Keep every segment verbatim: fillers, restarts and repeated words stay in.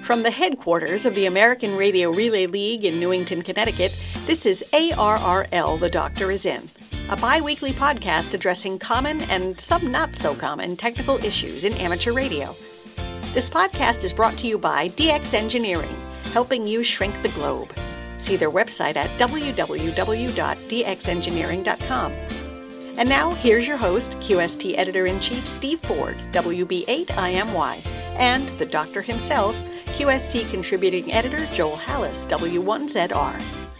From the headquarters of the American Radio Relay League in Newington, Connecticut, this is A R R L, The Doctor Is In, a bi-weekly podcast addressing common and some not-so-common technical issues in amateur radio. This podcast is brought to you by D X Engineering, helping you shrink the globe. See their website at w w w dot d x engineering dot com. And now, here's your host, Q S T Editor-in-Chief Steve Ford, W B eight I M Y, and the Doctor himself, Q S T Contributing Editor Joel Hallis, W one Z R.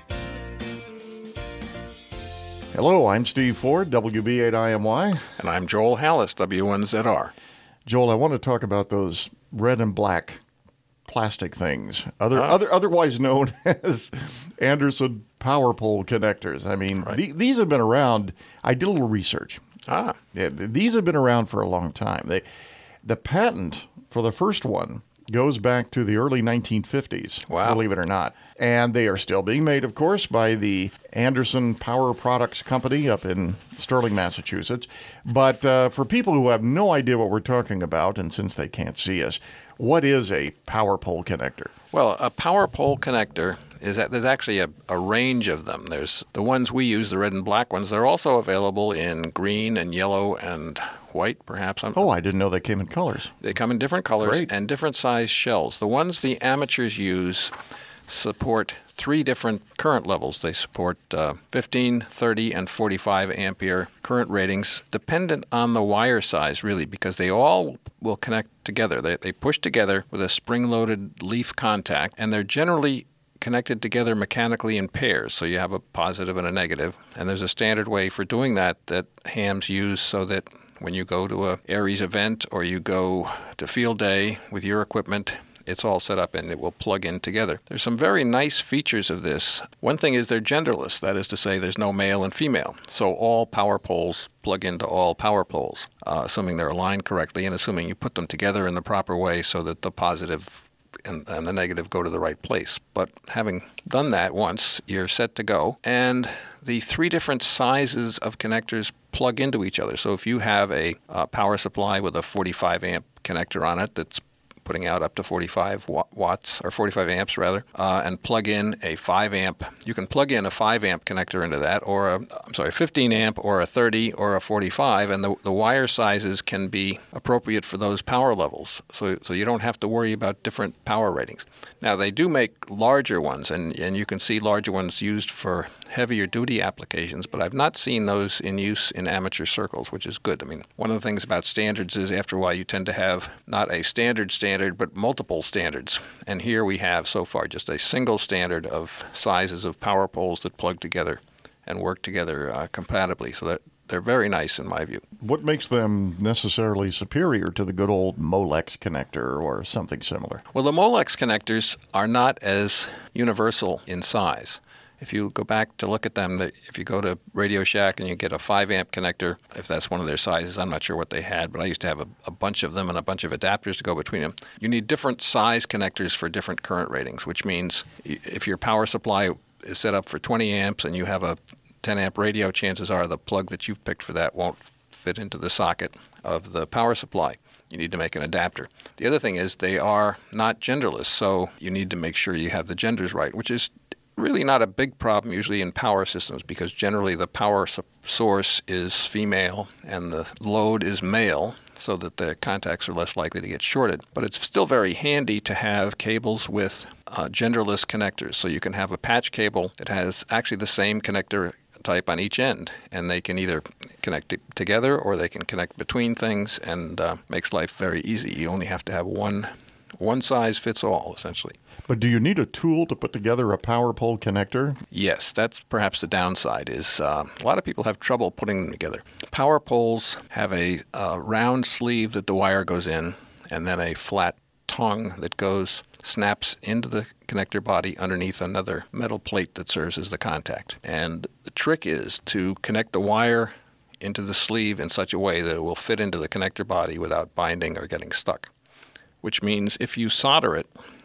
Hello, I'm Steve Ford, W B eight I M Y. And I'm Joel Hallis, W one Z R. Joel, I want to talk about those red and black plastic things, other, Ah. other otherwise known as Anderson power pole connectors. I mean, Right. the, these have been around. I did a little research. Ah, Yeah, th- these have been around for a long time. They, the patent for the first one goes back to the early nineteen fifties, Wow. believe it or not. And they are still being made, of course, by the Anderson Power Products Company up in Sterling, Massachusetts. But uh, for people who have no idea what we're talking about, and since they can't see us, what is a power pole connector? well, a power pole connector is that there's actually a, a range of them. There's the ones we use, the red and black ones. They're also available in green and yellow and white, perhaps. I'm, Oh, I didn't know they came in colors. They come in different colors Great. and different size shells. The ones the amateurs use support three different current levels. They support uh, fifteen, thirty, and forty-five ampere current ratings, dependent on the wire size, really, because they all will connect together. They, they push together with a spring-loaded leaf contact, and they're generally connected together mechanically in pairs, so you have a positive and a negative. And there's a standard way for doing that that hams use so that when you go to a Aries event or you go to field day with your equipment, it's all set up and it will plug in together. There's some very nice features of this. One thing is they're genderless. That is to say, there's no male and female. So all power poles plug into all power poles, uh, assuming they're aligned correctly and assuming you put them together in the proper way so that the positive and, and the negative go to the right place. But having done that once, you're set to go. And the three different sizes of connectors plug into each other. So if you have a uh, power supply with a forty-five amp connector on it that's putting out up to forty-five watts, or forty-five amps rather, uh, and plug in a five amp. You can plug in a five amp connector into that, or a, I'm sorry, fifteen amp, or a thirty, or a forty-five, and the, the wire sizes can be appropriate for those power levels. So, so you don't have to worry about different power ratings. Now, they do make larger ones, and, and you can see larger ones used for heavier duty applications, but I've not seen those in use in amateur circles, which is good. I mean, one of the things about standards is after a while you tend to have not a standard standard, but multiple standards. And here we have so far just a single standard of sizes of power poles that plug together and work together uh, compatibly. So that they're very nice in my view. What makes them necessarily superior to the good old Molex connector or something similar? Well, the Molex connectors are not as universal in size. If you go back to look at them, if you go to Radio Shack and you get a five amp connector, if that's one of their sizes, I'm not sure what they had, but I used to have a, a bunch of them and a bunch of adapters to go between them. You need different size connectors for different current ratings, which means if your power supply is set up for twenty amps and you have a ten amp radio, chances are the plug that you've picked for that won't fit into the socket of the power supply. You need to make an adapter. The other thing is they are not genderless, so you need to make sure you have the genders right, which is really not a big problem usually in power systems, because generally the power su- source is female and the load is male, so that the contacts are less likely to get shorted. But it's still very handy to have cables with uh, genderless connectors. So you can have a patch cable that has actually the same connector type on each end, and they can either connect it together or they can connect between things, and uh, makes life very easy. You only have to have one one size fits all, essentially. But do you need a tool to put together a power pole connector? Yes, that's perhaps the downside, is uh, a lot of people have trouble putting them together. Power poles have a uh, round sleeve that the wire goes in, and then a flat tongue that goes, snaps into the connector body underneath another metal plate that serves as the contact. And the trick is to connect the wire into the sleeve in such a way that it will fit into the connector body without binding or getting stuck. Which means if you solder it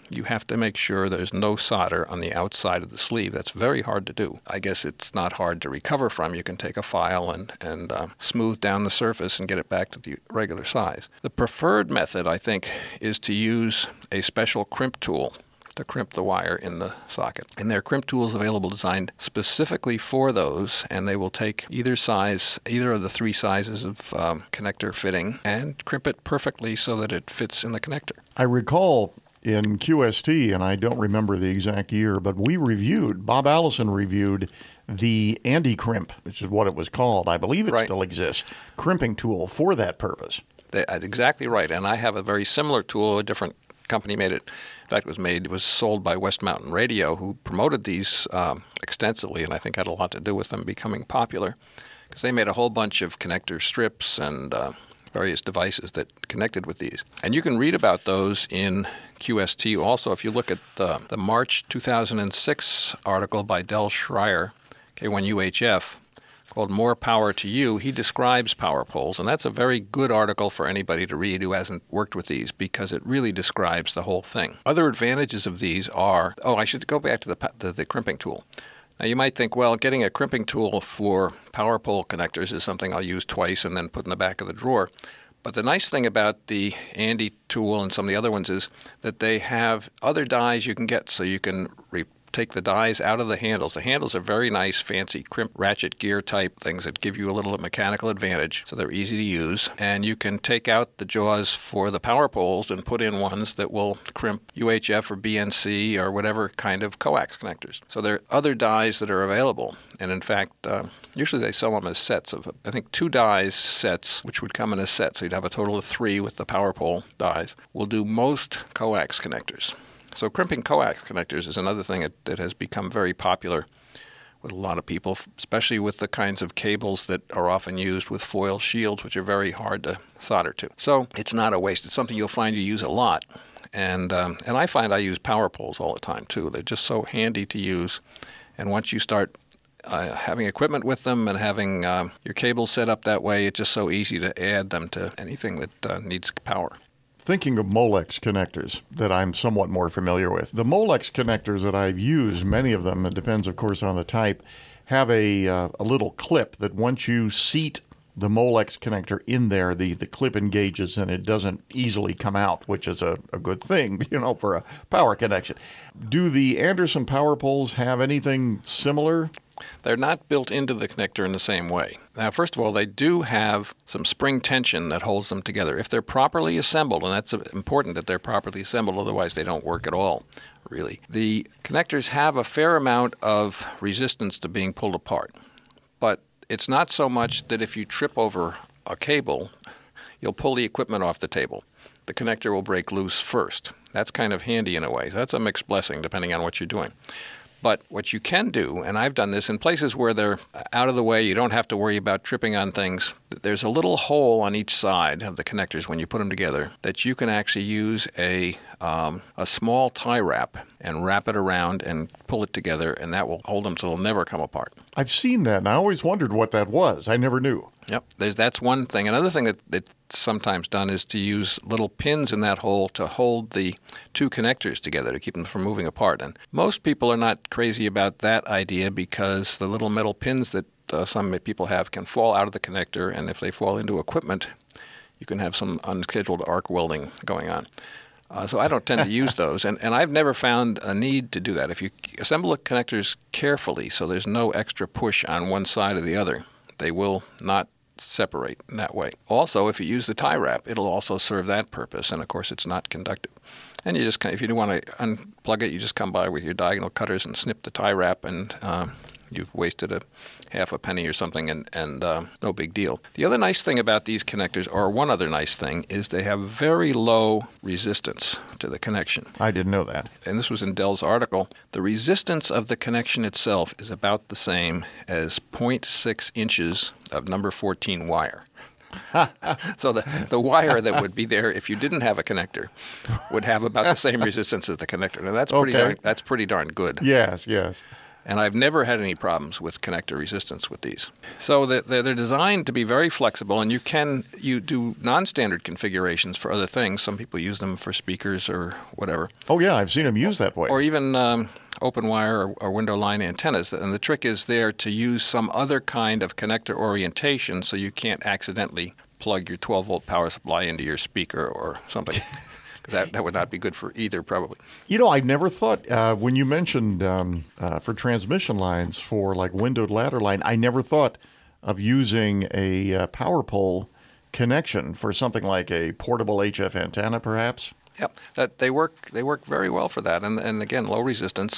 you have to make sure there's no solder on the outside of the sleeve. That's very hard to do. I guess it's not hard to recover from. You can take a file and, and uh, smooth down the surface and get it back to the regular size. The preferred method, I think, is to use a special crimp tool to crimp the wire in the socket. And there are crimp tools available designed specifically for those, and they will take either size, either of the three sizes of um, connector fitting and crimp it perfectly so that it fits in the connector. I recall in Q S T, and I don't remember the exact year, but we reviewed, Bob Allison reviewed the Andy Crimp, which is what it was called. I believe it right. still exists, crimping tool for that purpose. That's exactly right. And I have a very similar tool, a different company made it. In fact, it was made, it was sold by West Mountain Radio, who promoted these um, extensively, and I think had a lot to do with them becoming popular, because they made a whole bunch of connector strips and uh, various devices that connected with these. And you can read about those in Q S T also. If you look at uh, the March two thousand six article by Del Schreier, K one U H F, called More Power to You, he describes power poles, and that's a very good article for anybody to read who hasn't worked with these, because it really describes the whole thing. Other advantages of these are, oh, I should go back to the, the, the crimping tool. Now, you might think, well, getting a crimping tool for power pole connectors is something I'll use twice and then put in the back of the drawer. But the nice thing about the Andy tool and some of the other ones is that they have other dies you can get, so you can re- take the dies out of the handles. The handles are very nice, fancy crimp ratchet gear type things that give you a little mechanical advantage, so they're easy to use. And you can take out the jaws for the power poles and put in ones that will crimp U H F or B N C or whatever kind of coax connectors. So there are other dies that are available. And in fact, uh, usually they sell them as sets of, I think, two dies sets, which would come in a set. So you'd have a total of three with the power pole dies. Will do most coax connectors. So crimping coax connectors is another thing that, that has become very popular with a lot of people, especially with the kinds of cables that are often used with foil shields, which are very hard to solder to. So it's not a waste. It's something you'll find you use a lot. And um, and I find I use power poles all the time, too. They're just so handy to use. And once you start uh, having equipment with them and having uh, your cables set up that way, it's just so easy to add them to anything that uh, needs power. Thinking of Molex connectors that I'm somewhat more familiar with, the Molex connectors that I've used, many of them, it depends, of course, on the type, have a uh, a little clip that once you seat the Molex connector in there, the, the clip engages and it doesn't easily come out, which is a, a good thing, you know, for a power connection. Do the Anderson power poles have anything similar? They're not built into the connector in the same way. Now, first of all, they do have some spring tension that holds them together. If they're properly assembled, and that's important that they're properly assembled, otherwise they don't work at all, really. The connectors have a fair amount of resistance to being pulled apart. But it's not so much that if you trip over a cable, you'll pull the equipment off the table. The connector will break loose first. That's kind of handy in a way. That's a mixed blessing, depending on what you're doing. But what you can do, and I've done this in places where they're out of the way, you don't have to worry about tripping on things. There's a little hole on each side of the connectors when you put them together that you can actually use a um, a small tie wrap and wrap it around and pull it together, and that will hold them so they'll never come apart. I've seen that, and I always wondered what that was. I never knew. Yep, There's, that's one thing. Another thing that, that's sometimes done is to use little pins in that hole to hold the two connectors together to keep them from moving apart. And most people are not crazy about that idea because the little metal pins that uh, some people have can fall out of the connector, and if they fall into equipment, you can have some unscheduled arc welding going on. Uh, so I don't tend to use those, and, and I've never found a need to do that. If you assemble the connectors carefully so there's no extra push on one side or the other, they will not separate in that way. Also, if you use the tie wrap, it'll also serve that purpose, and of course it's not conductive. And you just, if you do want to unplug it, you just come by with your diagonal cutters and snip the tie wrap, and uh, you've wasted a half a penny or something, and, and uh, no big deal. The other nice thing about these connectors, or one other nice thing, is they have very low resistance to the connection. I didn't know that. And this was in Dell's article. The resistance of the connection itself is about the same as zero point six inches of number fourteen wire. So the, the wire that would be there if you didn't have a connector would have about the same resistance as the connector. Now that's pretty Okay. darn, that's pretty darn good. Yes, yes. And I've never had any problems with connector resistance with these. So they're, they're designed to be very flexible, and you can you do non-standard configurations for other things. Some people use them for speakers or whatever. Oh, yeah, I've seen them used that way. Or even um, open wire or, or window line antennas. And the trick is there to use some other kind of connector orientation so you can't accidentally plug your twelve-volt power supply into your speaker or something. That that would not be good for either, probably. You know, I never thought, uh, when you mentioned um, uh, for transmission lines for like windowed ladder line, I never thought of using a uh, power pole connection for something like a portable H F antenna, perhaps. Yep, that they work. They work very well for that, and and again, low resistance,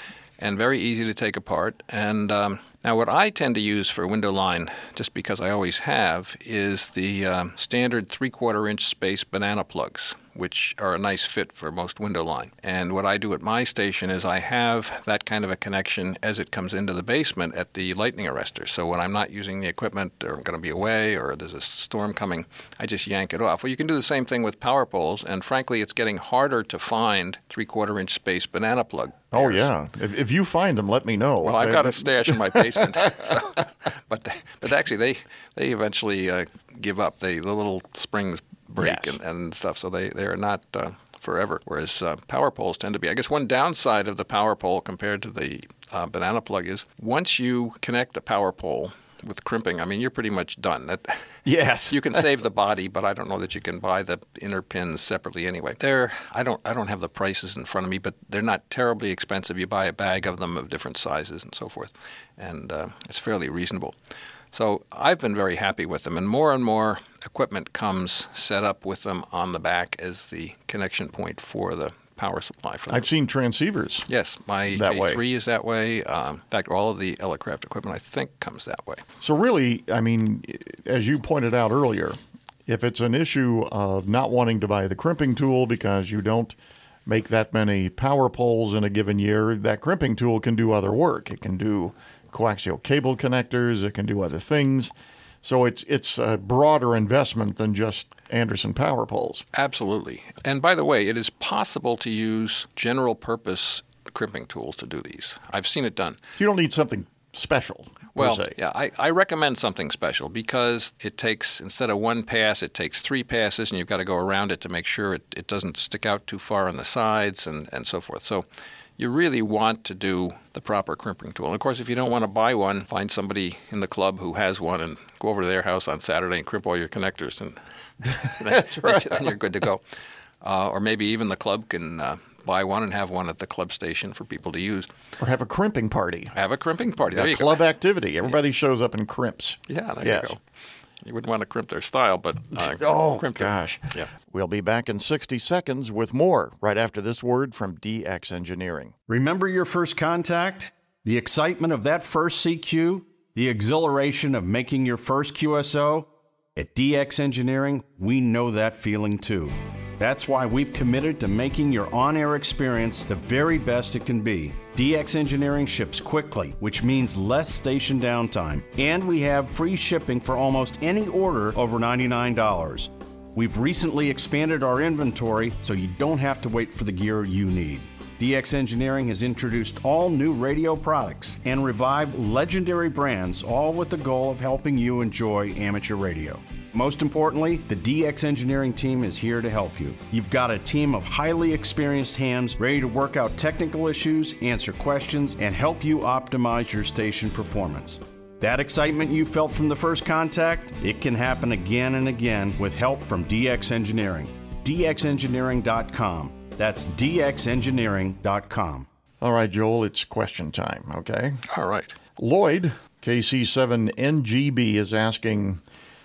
and very easy to take apart. And um, now, what I tend to use for window line, just because I always have, is the um, standard three-quarter inch space banana plugs, which are a nice fit for most window line. And what I do at my station is I have that kind of a connection as it comes into the basement at the lightning arrestor. So when I'm not using the equipment, or I'm going to be away, or there's a storm coming, I just yank it off. Well, you can do the same thing with power poles, and frankly, it's getting harder to find three-quarter inch space banana plug pairs. Oh, yeah. If, if you find them, let me know. Well, I've got a stash in my basement. so, but they, but actually, they, they eventually uh, give up. They, the little springs break Yes. and, and stuff, so they, they are not uh, forever, whereas uh, power poles tend to be. I guess one downside of the power pole compared to the uh, banana plug is once you connect a power pole with crimping, I mean, you're pretty much done. That, Yes. you can save the body, but I don't know that you can buy the inner pins separately anyway. They're I don't I don't have the prices in front of me, but they're not terribly expensive. You buy a bag of them of different sizes and so forth, and uh, it's fairly reasonable. So I've been very happy with them, and more and more equipment comes set up with them on the back as the connection point for the power supply for them. I've seen transceivers. Yes, my That J way. three is that way. Um, in fact, all of the Elecraft equipment, I think, comes that way. So really, I mean, as you pointed out earlier, if it's an issue of not wanting to buy the crimping tool because you don't make that many power poles in a given year, that crimping tool can do other work. It can do coaxial cable connectors. It can do other things. So it's it's a broader investment than just Anderson power poles. Absolutely. And by the way, it is possible to use general purpose crimping tools to do these. I've seen it done. You don't need something special, per Well, se. yeah, I, I recommend something special because it takes, instead of one pass, it takes three passes, and you've got to go around it to make sure it, it doesn't stick out too far on the sides and, and so forth. So you really want to do the proper crimping tool. And of course, if you don't want to buy one, find somebody in the club who has one and go over to their house on Saturday and crimp all your connectors, and That's right. then you're good to go. Uh, or maybe even the club can uh, buy one and have one at the club station for people to use. Or have a crimping party. Have a crimping party. There A you club go. activity. Everybody shows up and crimps. Yeah, there Yes. you go. You wouldn't want to crimp their style, but uh, Oh, crimp their- gosh. Yeah. We'll be back in sixty seconds with more right after this word from D X Engineering. Remember your first contact? The excitement of that first C Q? The exhilaration of making your first Q S O? At D X Engineering, we know that feeling too. That's why we've committed to making your on-air experience the very best it can be. D X Engineering ships quickly, which means less station downtime, and we have free shipping for almost any order over ninety-nine dollars. We've recently expanded our inventory, so you don't have to wait for the gear you need. D X Engineering has introduced all new radio products and revived legendary brands, all with the goal of helping you enjoy amateur radio. Most importantly, the D X Engineering team is here to help you. You've got a team of highly experienced hands ready to work out technical issues, answer questions, and help you optimize your station performance. That excitement you felt from the first contact, it can happen again and again with help from D X Engineering. D X engineering dot com. That's D X engineering dot com. All right, Joel, it's question time, okay? All right. Lloyd, K C seven N G B, is asking,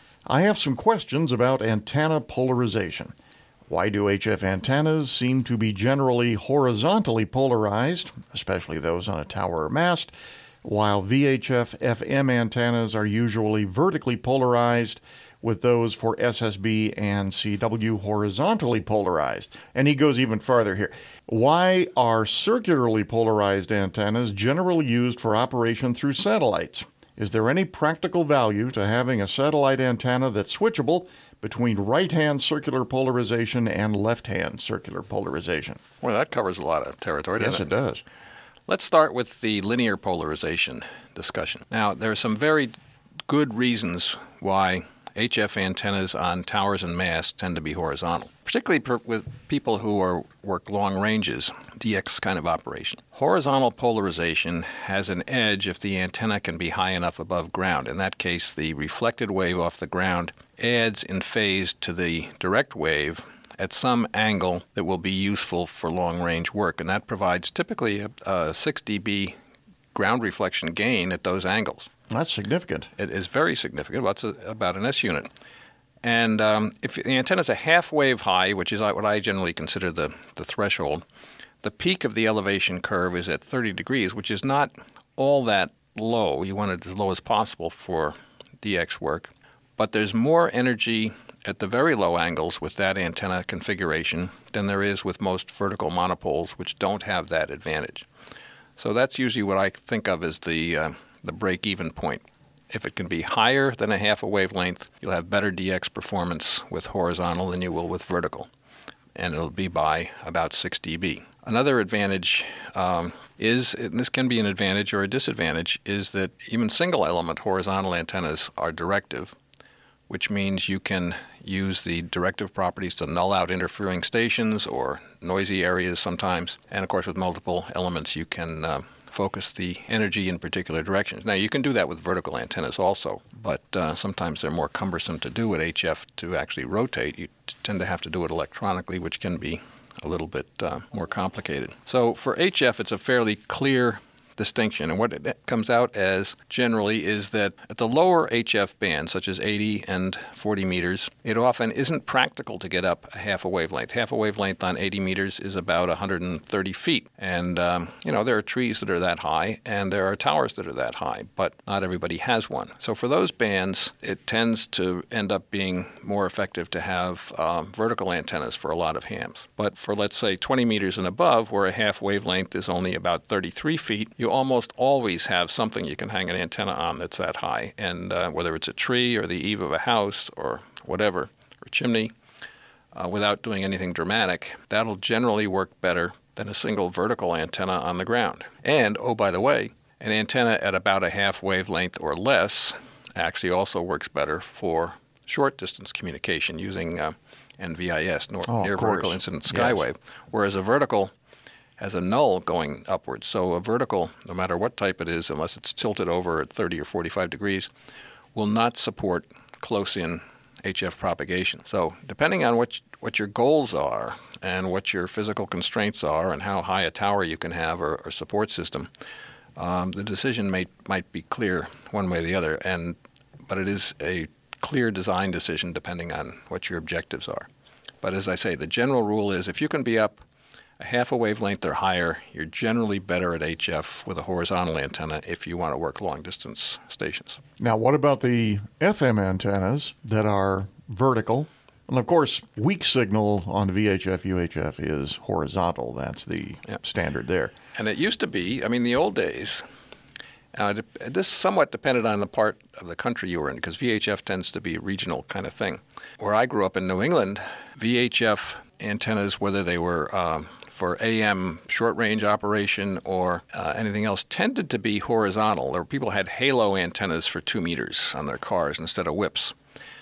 I have some questions about antenna polarization. Why do H F antennas seem to be generally horizontally polarized, especially those on a tower or mast, while V H F F M antennas are usually vertically polarized, with those for S S B and C W horizontally polarized? And he goes even farther here. Why are circularly polarized antennas generally used for operation through satellites? Is there any practical value to having a satellite antenna that's switchable between right-hand circular polarization and left-hand circular polarization? Well, that covers a lot of territory, Yes, doesn't it does. Let's start with the linear polarization discussion. Now, there are some very good reasons why H F antennas on towers and masts tend to be horizontal, particularly per- with people who are work long ranges, D X kind of operation. Horizontal polarization has an edge if the antenna can be high enough above ground. In that case, the reflected wave off the ground adds in phase to the direct wave at some angle that will be useful for long-range work, and that provides typically a, a six decibel ground reflection gain at those angles. That's significant. It is very significant. Well, it's a, about an S unit. And um, if the antenna is a half wave high, which is what I generally consider the, the threshold, the peak of the elevation curve is at thirty degrees, which is not all that low. You want it as low as possible for D X work. But there's more energy at the very low angles with that antenna configuration than there is with most vertical monopoles, which don't have that advantage. So that's usually what I think of as the uh, the break-even point. If it can be higher than a half a wavelength, you'll have better D X performance with horizontal than you will with vertical, and it'll be by about six decibels. Another advantage um, is, and this can be an advantage or a disadvantage, is that even single-element horizontal antennas are directive, which means you can use the directive properties to null out interfering stations or noisy areas sometimes. And of course, with multiple elements, you can uh, focus the energy in particular directions. Now, you can do that with vertical antennas also, but uh, sometimes they're more cumbersome to do at H F to actually rotate. You t- tend to have to do it electronically, which can be a little bit uh, more complicated. So for H F, it's a fairly clear distinction, and what it comes out as generally is that at the lower H F bands, such as eighty and forty meters, it often isn't practical to get up a half a wavelength. Half a wavelength on eighty meters is about one hundred thirty feet, and um, you know there are trees that are that high, and there are towers that are that high, but not everybody has one. So for those bands, it tends to end up being more effective to have um, vertical antennas for a lot of hams. But for, let's say, twenty meters and above, where a half wavelength is only about thirty-three feet, you almost always have something you can hang an antenna on that's that high. And uh, whether it's a tree or the eave of a house or whatever, or chimney, uh, without doing anything dramatic, that'll generally work better than a single vertical antenna on the ground. And, oh, by the way, an antenna at about a half wavelength or less actually also works better for short distance communication using uh, N V I S, oh, near vertical incident skywave, yes. Whereas a vertical has a null going upwards. So a vertical, no matter what type it is, unless it's tilted over at thirty or forty-five degrees, will not support close-in H F propagation. So depending on what what your goals are and what your physical constraints are and how high a tower you can have or, or support system, um, the decision may, might be clear one way or the other. And but it is a clear design decision depending on what your objectives are. But as I say, the general rule is if you can be up a half a wavelength or higher, you're generally better at H F with a horizontal antenna if you want to work long-distance stations. Now, what about the F M antennas that are vertical? And, of course, weak signal on V H F, U H F is horizontal. That's the yep. standard there. And it used to be, I mean, the old days, uh, this somewhat depended on the part of the country you were in, because V H F tends to be a regional kind of thing. Where I grew up in New England, V H F antennas, whether they were um, for A M short-range operation or uh, anything else, tended to be horizontal. There were people who had halo antennas for two meters on their cars instead of whips.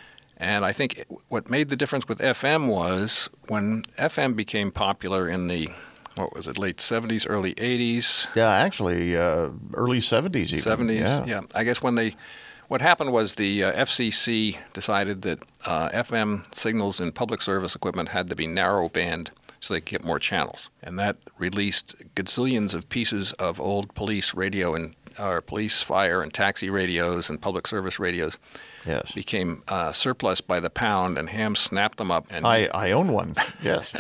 And I think what made the difference with F M was when F M became popular in the, what was it, late seventies, early eighties? Yeah, actually, uh, early seventies even. seventies, yeah. yeah. I guess when they, what happened was the uh, F C C decided that uh, F M signals in public service equipment had to be narrow band so they could get more channels. And that released gazillions of pieces of old police radio and or police, fire, and taxi radios and public service radios. Yes. Became uh, surplus by the pound, and Ham snapped them up. And I, I own one, yes.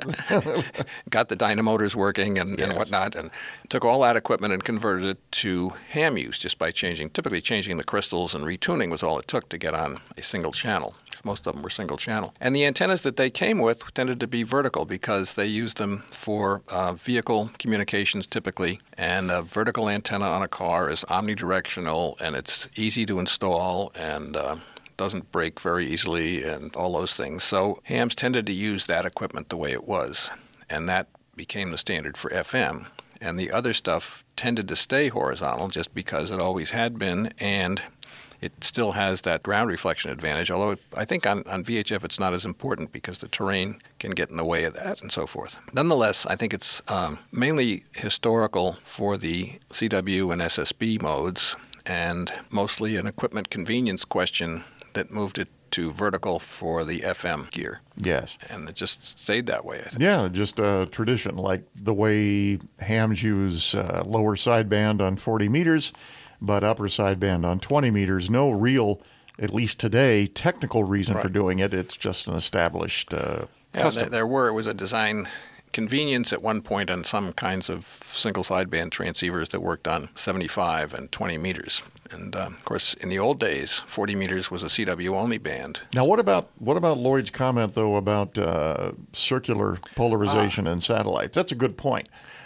Got the dynamotors working and, yes. and whatnot, and took all that equipment and converted it to ham use just by changing, typically changing the crystals and retuning was all it took to get on a single channel. Most of them were single channel. And the antennas that they came with tended to be vertical because they used them for uh, vehicle communications typically. And a vertical antenna on a car is omnidirectional, and it's easy to install and uh, doesn't break very easily and all those things. So hams tended to use that equipment the way it was, and that became the standard for F M. and the other stuff tended to stay horizontal just because it always had been, and it still has that ground reflection advantage, although it, I think on, on V H F it's not as important because the terrain can get in the way of that and so forth. Nonetheless, I think it's um, mainly historical for the C W and S S B modes, and mostly an equipment convenience question that moved it to vertical for the F M gear. Yes. And it just stayed that way, I think. Yeah, just a tradition, like the way hams use uh, lower sideband on forty meters, but upper sideband on twenty meters. No real, at least today, technical reason Right. for doing it. It's just an established uh, Yeah, custom. there, there were. It was a design convenience at one point on some kinds of single sideband transceivers that worked on seventy-five and twenty meters. And, uh, of course, in the old days, forty meters was a C W-only band. Now, what about what about Lloyd's comment, though, about uh, circular polarization Ah. in satellites? That's a good point.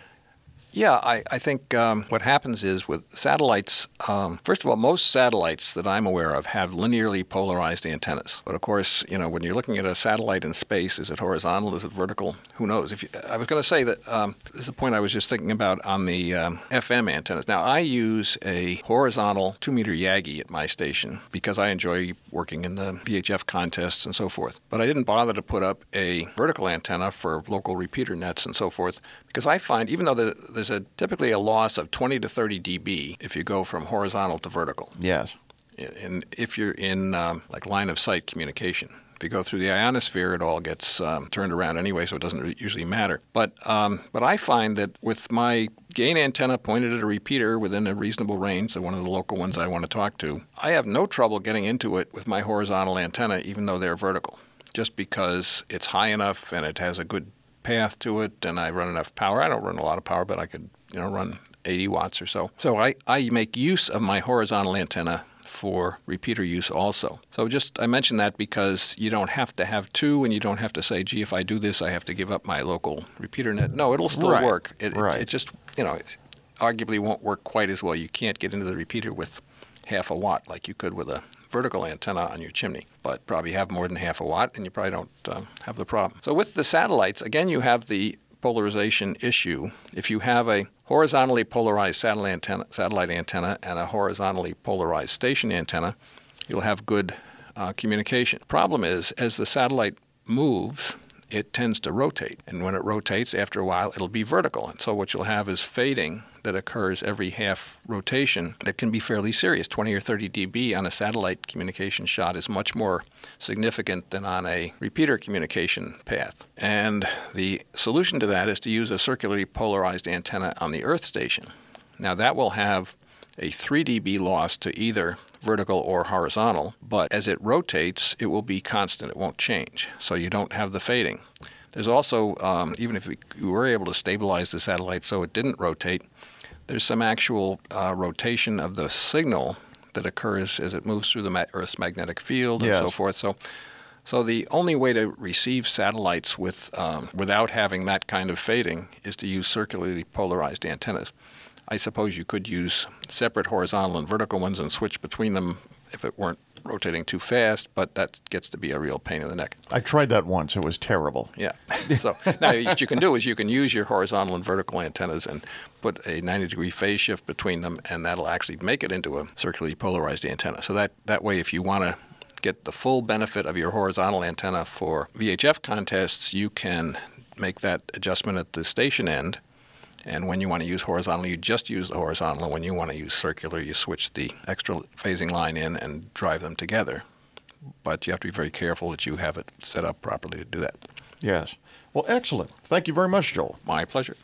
Yeah, I, I think um, what happens is with satellites, um, first of all, most satellites that I'm aware of have linearly polarized antennas. But of course, you know, when you're looking at a satellite in space, is it horizontal, is it vertical? Who knows? If you, I was going to say that um, this is a point I was just thinking about on the um, F M antennas. Now, I use a horizontal two-meter Yagi at my station because I enjoy working in the V H F contests and so forth. But I didn't bother to put up a vertical antenna for local repeater nets and so forth because I find, even though the, there's a typically a loss of twenty to thirty dB if you go from horizontal to vertical. Yes. And if you're in um, like line of sight communication. If you go through the ionosphere, it all gets um, turned around anyway, so it doesn't usually matter. But um, but I find that with my gain antenna pointed at a repeater within a reasonable range, so one of the local ones I want to talk to, I have no trouble getting into it with my horizontal antenna, even though they're vertical, just because it's high enough and it has a good path to it, and I run enough power. I don't run a lot of power, but I could, you know, run eighty watts or so. So I, I make use of my horizontal antenna for repeater use also. So just, I mention that because you don't have to have two, and you don't have to say, gee, if I do this, I have to give up my local repeater net. No, it'll still Right. work. It, Right. it, it just, you know, it arguably won't work quite as well. You can't get into the repeater with half a watt like you could with a vertical antenna on your chimney, but probably have more than half a watt, and you probably don't uh, have the problem. So with the satellites, again, you have the polarization issue. If you have a horizontally polarized satellite antenna, satellite antenna and a horizontally polarized station antenna, you'll have good uh, communication. Problem is, as the satellite moves, it tends to rotate. And when it rotates, after a while, it'll be vertical. And so what you'll have is fading that occurs every half rotation that can be fairly serious. twenty or thirty dB on a satellite communication shot is much more significant than on a repeater communication path. And the solution to that is to use a circularly polarized antenna on the Earth station. Now that will have a three dB loss to either vertical or horizontal, but as it rotates, it will be constant. It won't change. So you don't have the fading. There's also, um, even if we were able to stabilize the satellite so it didn't rotate, there's some actual uh, rotation of the signal that occurs as it moves through the ma- Earth's magnetic field and Yes. so forth. So, so the only way to receive satellites with um, without having that kind of fading is to use circularly polarized antennas. I suppose you could use separate horizontal and vertical ones and switch between them if it weren't rotating too fast, but that gets to be a real pain in the neck. I tried that once. It was terrible. Yeah. So now what you can do is you can use your horizontal and vertical antennas and put a ninety degree phase shift between them, and that'll actually make it into a circularly polarized antenna. So that, that way, if you want to get the full benefit of your horizontal antenna for V H F contests, you can make that adjustment at the station end. And when you want to use horizontal, you just use the horizontal. And when you want to use circular, you switch the extra phasing line in and drive them together. But you have to be very careful that you have it set up properly to do that. Yes. Well, excellent. Thank you very much, Joel. My pleasure.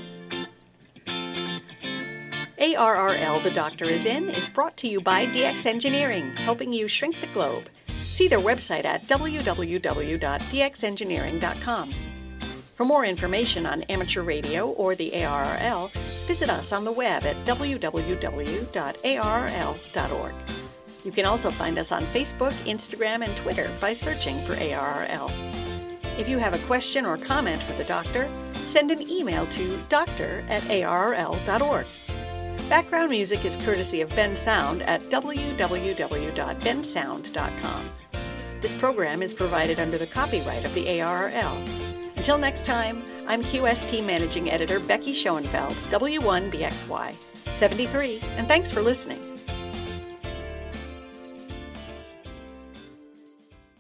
A R R L, The Doctor Is In, is brought to you by D X Engineering, helping you shrink the globe. See their website at w w w dot d x engineering dot com. For more information on amateur radio or the A R R L, visit us on the web at w w w dot a r r l dot org. You can also find us on Facebook, Instagram, and Twitter by searching for A R R L. If you have a question or comment for the doctor, send an email to doctor at a r r l dot org. Background music is courtesy of Ben Sound at w w w dot ben sound dot com. This program is provided under the copyright of the A R R L. Until next time, I'm Q S T Managing Editor Becky Schoenfeld, W one B X Y seventy-three, and thanks for listening.